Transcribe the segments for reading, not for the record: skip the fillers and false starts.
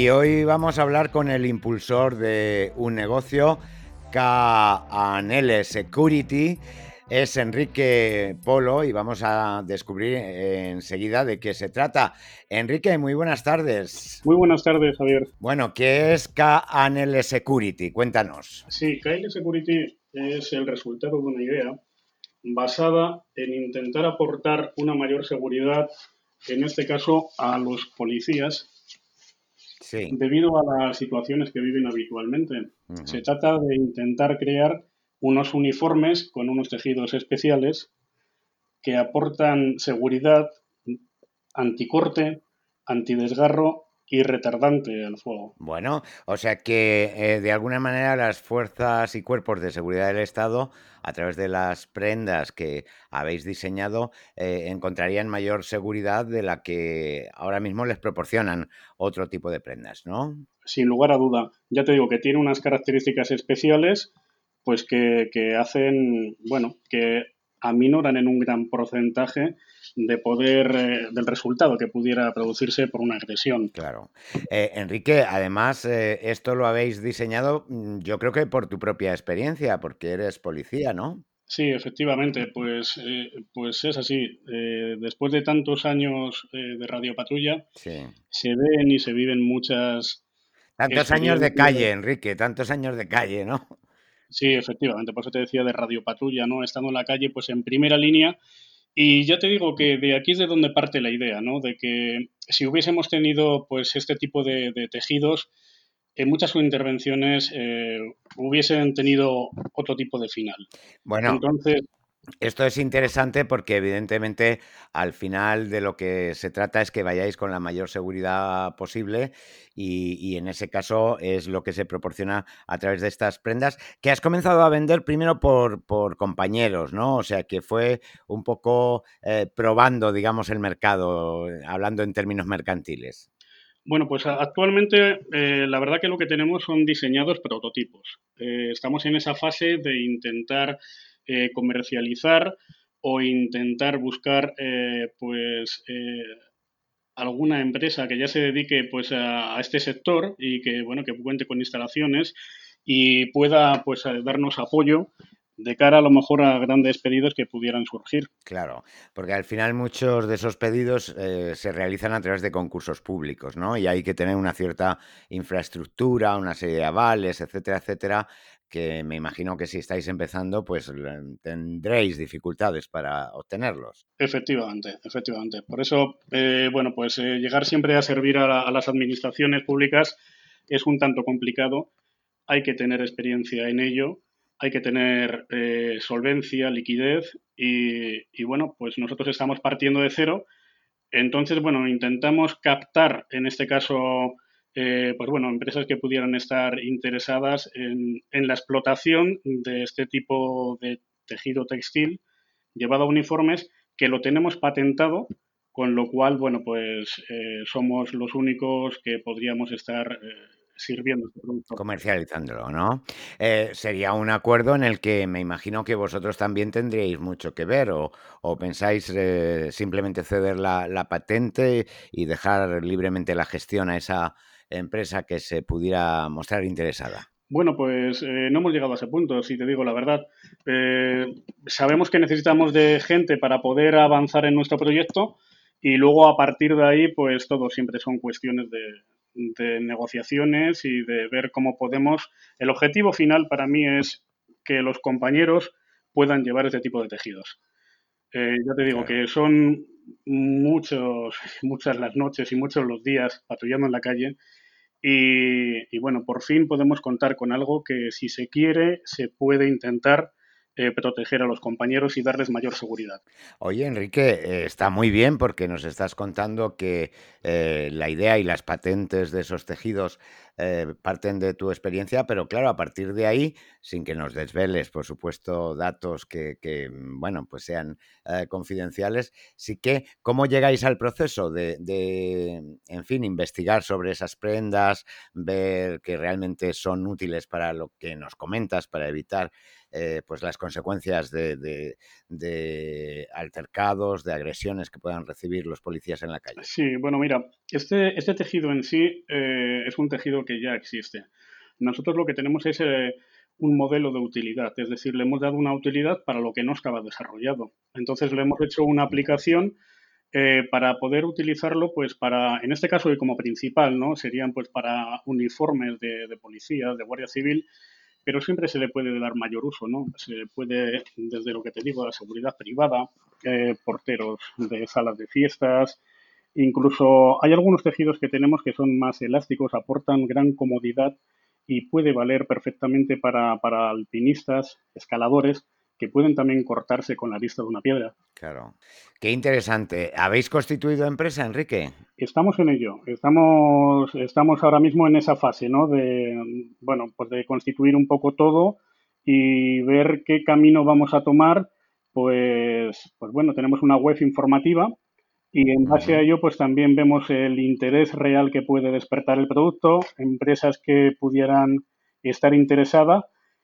Y hoy vamos a hablar con el impulsor de un negocio, K&L Security. Es Enrique Polo y vamos a descubrir enseguida de qué se trata. Enrique, muy buenas tardes. Muy buenas tardes, Javier. Bueno, ¿qué es K&L Security? Cuéntanos. Sí, KL Security es el resultado de una idea basada en intentar aportar una mayor seguridad, en este caso a los policías, Sí. debido a las situaciones que viven habitualmente. Se Ujú. trata de intentar crear unos uniformes con unos tejidos especiales que aportan seguridad, anticorte, antidesgarro y retardante al fuego. Bueno, o sea que de alguna manera las fuerzas y cuerpos de seguridad del Estado, a través de las prendas que habéis diseñado, encontrarían mayor seguridad de la que ahora mismo les proporcionan otro tipo de prendas, ¿no? Sin lugar a duda. Ya te digo que tiene unas características especiales, pues que hacen, bueno, que aminoran en un gran porcentaje de poder, del resultado que pudiera producirse por una agresión. Claro. Enrique, además, esto lo habéis diseñado, yo creo que por tu propia experiencia, porque eres policía, ¿no? Sí, efectivamente, pues es así. Después de tantos años de radiopatrulla, Sí. se ven y se viven muchas Tantos años de experiencias. calle, Enrique, tantos años de calle, ¿no? Sí, efectivamente, por eso te decía de radiopatrulla, ¿no? Estando en la calle, pues en primera línea. Y ya te digo que de aquí es de donde parte la idea, ¿no? De que si hubiésemos tenido pues este tipo de tejidos, en muchas intervenciones hubiesen tenido otro tipo de final. Bueno, Entonces, esto es interesante porque evidentemente al final de lo que se trata es que vayáis con la mayor seguridad posible y en ese caso es lo que se proporciona a través de estas prendas que has comenzado a vender primero por compañeros, ¿no? O sea que fue un poco probando, digamos, el mercado, hablando en términos mercantiles. bueno, pues actualmente la verdad que lo que tenemos son diseñados prototipos. Estamos en esa fase de intentar comercializar o intentar buscar alguna empresa que ya se dedique pues a este sector y que bueno que cuente con instalaciones y pueda pues darnos apoyo de cara a lo mejor a grandes pedidos que pudieran surgir. Claro, porque al final muchos de esos pedidos se realizan a través de concursos públicos, ¿no? Y hay que tener una cierta infraestructura, una serie de avales, etcétera, etcétera, que me imagino que si estáis empezando, pues tendréis dificultades para obtenerlos. Efectivamente, efectivamente. Por eso, bueno, pues llegar siempre a servir a las administraciones públicas es un tanto complicado. Hay que tener experiencia en ello, hay que tener solvencia, liquidez y bueno, pues nosotros estamos partiendo de cero. Entonces, bueno, intentamos captar, en este caso, pues bueno, empresas que pudieran estar interesadas en la explotación de este tipo de tejido textil llevado a uniformes, que lo tenemos patentado, con lo cual, bueno, pues somos los únicos que podríamos estar sirviendo este producto. Comercializándolo, ¿no? Sería un acuerdo en el que me imagino que vosotros también tendríais mucho que ver o pensáis simplemente ceder la patente y dejar libremente la gestión a esa empresa que se pudiera mostrar interesada. Bueno, pues no hemos llegado a ese punto, si te digo la verdad. Sabemos que necesitamos de gente para poder avanzar en nuestro proyecto y luego a partir de ahí, pues todo siempre son cuestiones de negociaciones y de ver cómo podemos. El objetivo final para mí es que los compañeros puedan llevar este tipo de tejidos. Ya te digo Claro. que son muchas las noches y muchos los días patrullando en la calle y bueno, por fin podemos contar con algo que si se quiere se puede intentar proteger a los compañeros y darles mayor seguridad. Oye, Enrique, está muy bien porque nos estás contando que la idea y las patentes de esos tejidos parten de tu experiencia, pero claro, a partir de ahí, sin que nos desveles, por supuesto, datos bueno, pues sean confidenciales, sí que, ¿cómo llegáis al proceso en fin, investigar sobre esas prendas, ver que realmente son útiles para lo que nos comentas, para evitar pues las consecuencias de altercados, de agresiones que puedan recibir los policías en la calle. Sí, bueno, mira, este tejido en sí es un tejido que ya existe. Nosotros lo que tenemos es un modelo de utilidad, es decir, le hemos dado una utilidad para lo que no estaba desarrollado. Entonces le hemos hecho una aplicación para poder utilizarlo, pues para, en este caso y como principal, ¿no? Serían pues para uniformes de policías, de guardia civil, pero siempre se le puede dar mayor uso, ¿no? Se puede, desde lo que te digo, la seguridad privada, porteros de salas de fiestas, incluso hay algunos tejidos que tenemos que son más elásticos, aportan gran comodidad y puede valer perfectamente para alpinistas, escaladores, que pueden también cortarse con la vista de una piedra. Claro. Qué interesante. ¿Habéis constituido empresa, Enrique? Estamos en ello, estamos ahora mismo en esa fase, ¿no? De, bueno, pues de constituir un poco todo y ver qué camino vamos a tomar. Pues bueno, tenemos una web informativa y en base a Ujú. ello, pues también vemos el interés real que puede despertar el producto, empresas que pudieran estar interesadas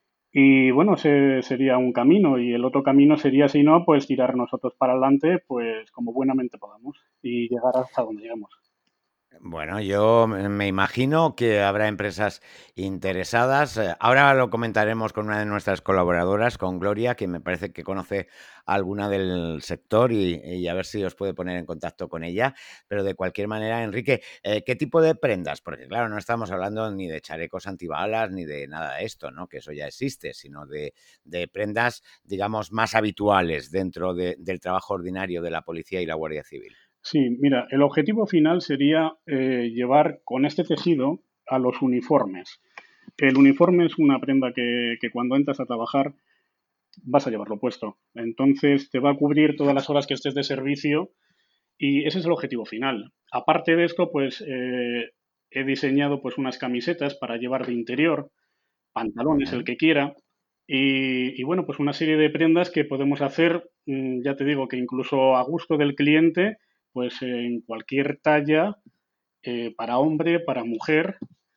y bueno, ese sería un camino y el otro camino sería, si no, pues tirar nosotros para adelante, pues como buenamente podamos y llegar hasta donde llegamos. Bueno, yo me imagino que habrá empresas interesadas. Ahora lo comentaremos con una de nuestras colaboradoras, con Gloria, que me parece que conoce alguna del sector y a ver si os puede poner en contacto con ella. Pero de cualquier manera, Enrique, ¿qué tipo de prendas? Porque claro, no estamos hablando ni de chalecos antibalas ni de nada de esto, ¿no? Que eso ya existe, sino de prendas, digamos, más habituales dentro del trabajo ordinario de la policía y la Guardia Civil. Sí, mira, el objetivo final sería llevar con este tejido a los uniformes. El uniforme es una prenda que cuando entras a trabajar vas a llevarlo puesto. Entonces te va a cubrir todas las horas que estés de servicio y ese es el objetivo final. Aparte de esto, pues he diseñado pues unas camisetas para llevar de interior, pantalones el Ujú. que quiera y bueno, pues una serie de prendas que podemos hacer, ya te digo que incluso a gusto del cliente, pues en cualquier talla, para hombre, para mujer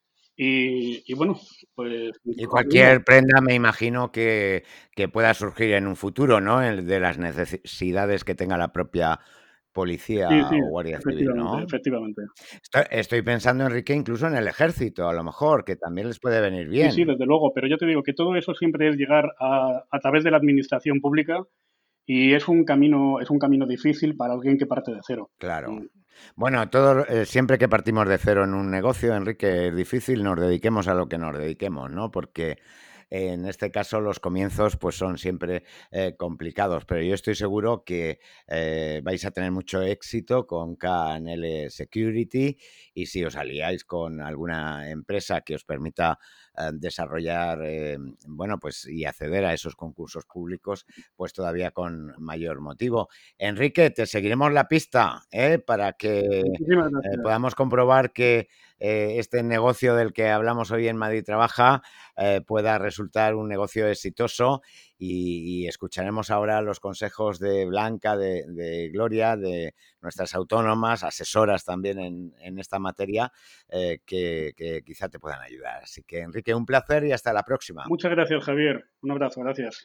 y bueno, pues Y como te digo, cualquier prenda me imagino que pueda surgir en un futuro, ¿no? El de las necesidades que tenga la propia sí, policía sí, o guardia civil, efectivamente, ¿no? efectivamente. Estoy pensando, Enrique, incluso en el ejército, a lo mejor, que también les puede venir Sí, sí, bien. desde luego, pero yo te digo que todo eso siempre es llegar a través de la administración pública y es un camino difícil para alguien que parte de cero. Claro. Mm, Bueno, siempre que partimos de cero en un negocio, Enrique, es difícil, nos dediquemos a lo que nos dediquemos, ¿no? Porque en este caso los comienzos pues son siempre complicados, pero yo estoy seguro que vais a tener mucho éxito con KNL Security y si os aliáis con alguna empresa que os permita desarrollar, bueno, pues y acceder a esos concursos públicos, pues todavía con mayor motivo. Enrique, te seguiremos la pista, para que Muchísimas gracias. podamos comprobar que este negocio del que hablamos hoy en Madrid Trabaja pueda resultar un negocio exitoso y escucharemos ahora los consejos de Blanca, de Gloria, de nuestras autónomas, asesoras también en esta materia, que quizá te puedan ayudar. Así que, Enrique, un placer y hasta la próxima. Muchas gracias, Javier. Un abrazo, gracias.